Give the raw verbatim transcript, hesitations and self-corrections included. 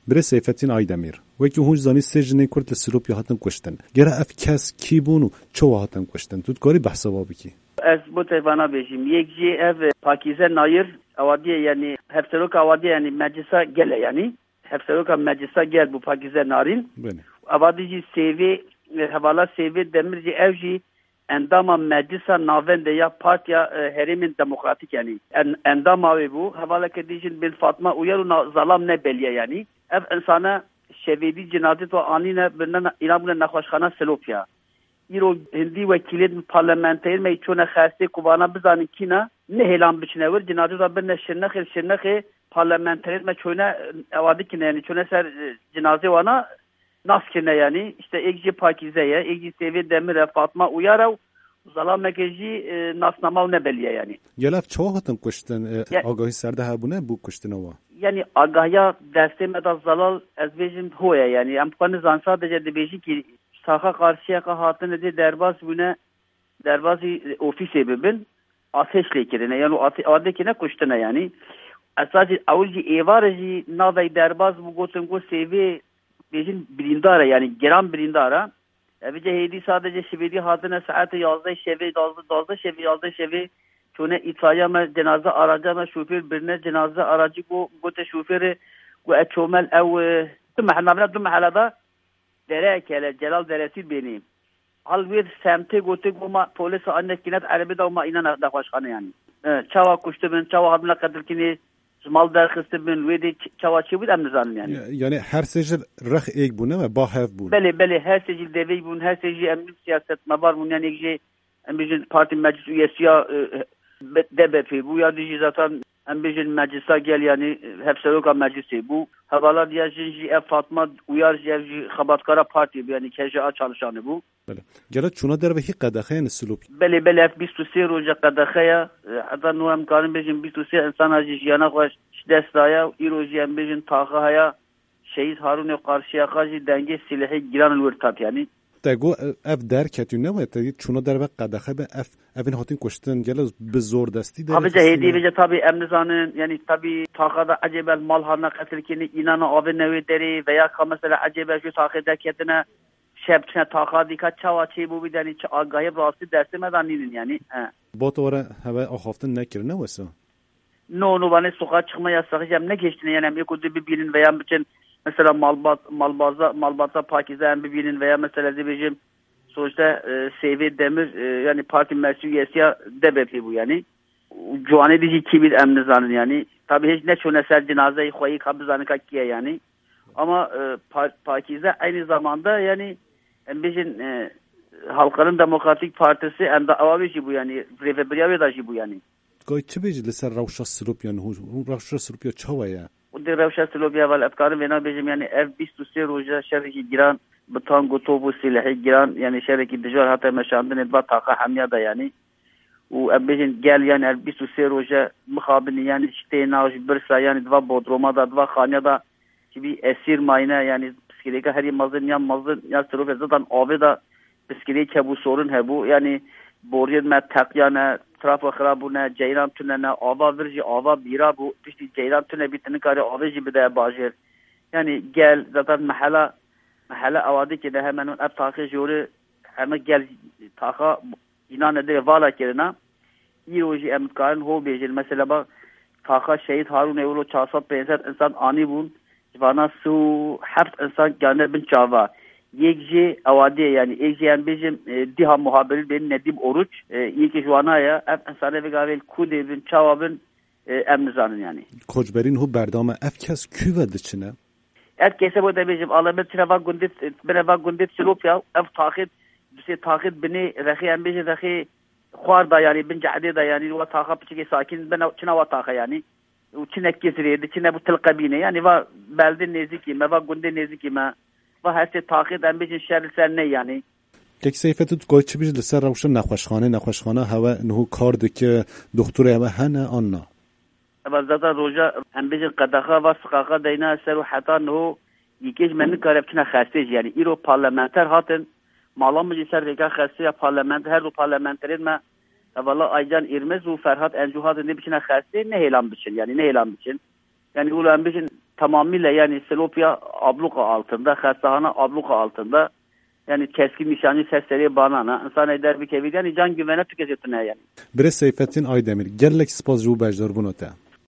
بره سیفتین آیدمیر وکی هونج زانی سجنه کرد لسلوپیا هاتن کشتن گره اف کس کی بونو چو هاتن کشتن تو کاری بحثا با بکی از بو تیوانا بیشیم یک جی اف پاکیزه نایر اوادیه یعنی هفتروک اوادیه یعنی مجلسا گله یعنی هفتروک مجلسا گل بو پاکیزه نارین بله اوادی جی سیوی حوالا سیوی دمر جی اف جی اندام مجلسا ناونده یا پارتیا هریمین دموکراتیک یعنی اندام آوی بو حوالا که دیجین بن فاطمه اویر و ظلام نبلیه یعنی اف انسانه شویدی جنازه تو آنینه بنن اینابونه نخوشخانه سلوپیا ایرو هندی وکیلت پارلمانتر می چونه خاصه کوبانا بزنن کینا نه هلام بچنور جنازه دا بن شنخ شنخ پارلمانتر می چونه اوادی کینه یعنی چونه سر جنازه وانا ناس کینه یعنی işte ekci pakizeye ekci sevi demir Fatma uyara zalam mekeci nasnamav ne beliye yani gelaf çoğatın kuştan agahı serde ha bu ne bu kuştanova yani agahya derste da zalal ezbejin hoya yani amkanı zan sadece de beji ki saha karşıya ka hatın de derbaz bune derbazı ofis sebebin ateşle kirene yani adekine kuştana yani asası avulji evarji navay derbaz bu gotun go sevi bejin birindara yani geran birindara evce hedi sadece şevedi hatına saati yazdı şevi yazdı yazdı şevi yazdı şevi çone itfaiye me cenaze araca me şoför birine cenaze aracı bu gote şoförü bu eçomel ev mahallabına tüm mahallada derekele celal deresi benim hal bir semte gote goma polis anne kinet arabi da ma inan da başkanı yani çava kuştu ben çava hadına kadar kini mal derkıstı ben ve de çava çibud emnizan yani yani her secil rah ek bu ne ve bahev bu beli beli her secil devi bu her secil emni siyaset ma var bunun yani ekce embijin parti meclis üyesi ya D B P bu ya dizi zaten embijin meclisa gel yani hepsi yok meclisi bu havalar diye jinji e Fatma uyar jevji xabatkara parti yani K J A çalışanı bu beli gele çuna derbe hi qadaxayn sulup beli beli F yirmi üç roja qadaxaya hatta no imkanı bejin yirmi üç insan aji yana xoş destaya iroji embijin taxaya şehit Harun karşıya karşı denge silahı giran vurtat yani تگو اف در کتون نه وقتی چونا در وقت قدخه به اف افین هاتین کشتن گله به زور دستی در abi cehedi ve tabi emnizanın yani tabi takada acebel mal halına katilkini inanı abi nevi deri veya mesela acebel şu takide ketine şebçine takadi ka çavaçı bu bir deni agayı rastı dersi medaninin yani با تو ora hava ahaftın ne kirne vasa no no bana sokağa çıkma yasağı ne geçtiğini yani bir bir bilin veya bütün mesela malbat malbaza malbata Pakistan bir bilin veya mesela diyeceğim sonuçta e, Sevi Demir e, yani parti meclis üyesi ya D B P bu yani Cuan edici kibir emnizanın yani tabii hiç ne çoğuneser cenazeyi koyu kabızanı kakkiye yani ama e, pa, Pakistan aynı zamanda yani bizim e, Halkların Demokratik Partisi hem de avavici bu yani Refebriyavedaji bu yani Goy çibeci leser Ravşa Sırupyan hu Ravşa Sırupya çavaya ودي روشة سلوبيا والأفكار بينا بيجم يعني اف بیست و سه روجا شركة جيران بطانقو توبو سلاحي جيران يعني شركة دجار حتى مشاندن اتبا طاقة حمية دا يعني وابيجن قال يعني اف بیست و سه روجا مخابن يعني شتينا وش برسا يعني دوا بودروما دا دوا خانيا دا كبي اسير ماينا يعني بسكريكا هري مزن يا مزن يا سلوبيا زدان آوه دا بسكريكا بو سورن هبو يعني بورید ما تقیانه ترافیک خرابونه جیران تونه نه آوا ورجی آوا بیرا بو پشتی جیران تونه بیتنه کاری آویجی بده باجر yani gel zaten mahalle mahalle avadi ki de hemen ap takı jori hemen gel taka inan ede vala kerina iroji emkarın ho bejil mesela bak taka şehit Harun evlo çasat benzer insan ani bun vana su heft insan gane bin çava yekci avadiye yani yekci yani bizim e, diha muhabiri benim Nedim Oruç e, ilk şu ana ya hep insana ve gavel kudevin çavabın e, emnizanın yani. Koçberin hu berdame efkes küvedi çine. Herkese bu da bizim alamet trava gundit bana bak gundit sulup ya ev takip bize takip beni rahi em bize rahi خوار da yani bin cahde da yani o takip çike sakin ben çina va taka yani o çine kesiredi çine bu tilqabine yani va belde neziki me va gunde neziki me va hese takip em bize şerser ne yani یک سیفت تو کوچ بیش لسر روشن نخوشخانه نخوشخانه هوا نهو کار دکه دکتر هوا هنه آنها اول زاده روزا هم بیش قداخا و سقاقا دینا سر و حتی نهو یکیش من کارب کنه خستیج یعنی ایرو پارلمانتر هاتن مالام مجی سر دیگه خستی یا پارلمانت هر دو پارلمانترین ما اولا ایجان ایرمز و فرهاد انجو هاتن دی بچنه خستی نه اعلام بچن یعنی نه اعلام بچن یعنی اول هم بیشن tamamıyla yani Silopya abluka altında, hastahane abluka altında. Yani keskin nişancı sesleri banana. İnsan eder bir kevir yani can güvene tüketirtine yani. Bire Seyfettin Aydemir. Gerlek spaz ju bejdar bunu te.